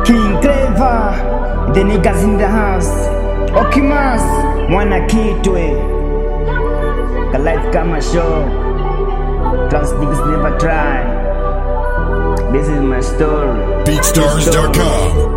King Clever, the niggas in the house. Okimas, mwana kitwe. The life kama show. Plus niggas never try. This is my story. BeatStars.com.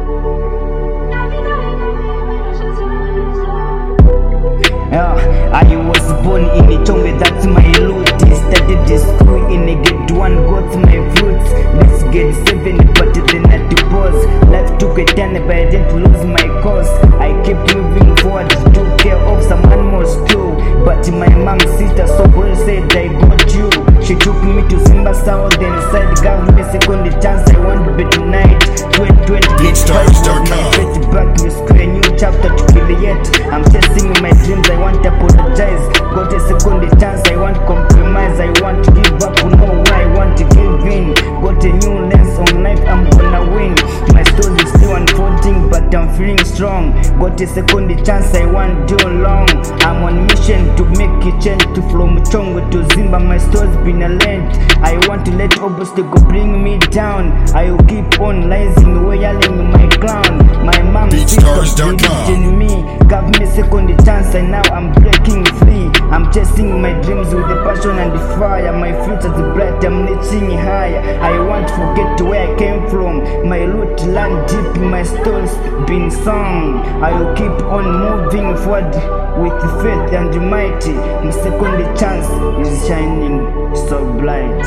I was born in a Chongwe, that's my loot. Started the school in a grade 1, got my fruits. This grade 7, but then I had to pause. Life took a turn, but I didn't lose my course. I kept moving forward, took care of some animals too. But my mom, sister, so well said, I got you. She took me to Simba South, then said, gave me a second chance, I want to be tonight. 2020, BeatStars.com. back to school, a new chapter to create. I'm chasing my dreams, I want to apologize. Got a second chance, I want compromise. I want to give up, no way, I want to give in. Got a new lens on life, I'm gonna win. My story is still unfolding, but I'm feeling strong. Got a second chance, I want to do long. I'm on mission to make a change, to from Chongwe to Zimba. My story's been a land. I want to let obstacles bring me down. I will keep on rising, wearing my crown. My mom BeatStars.com. in me, gave me a second chance, and now I'm breaking free. I'm chasing my dreams with the passion and the fire. My future's bright, I'm reaching higher. I won't forget where I came from. My root land deep, my story's been sung. I will keep on moving forward with faith and mighty. My second chance is shining so bright.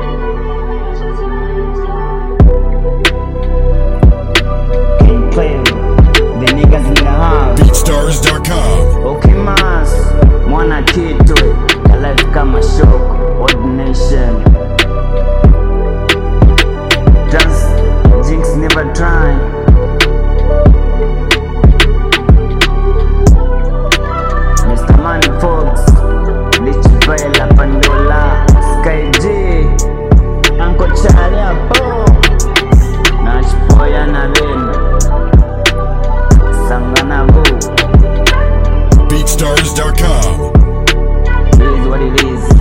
King Clever, the niggas in the house. BeatStars.com. Okimas, mwana kitwe, the life kama shock, ordination. Just jinx never try. Mr. Man Fox, Lich Vela Pandola, Sky G, Uncle Charlie Apo, Nash Boya na Ben, Sangana Boo. BeatStars.com. It is what it is.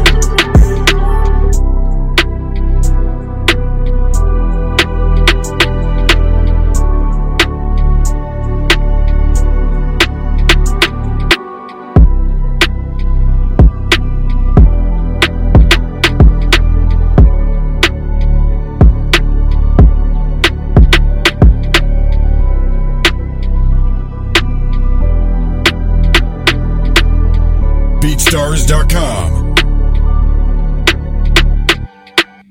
BeatStars.com.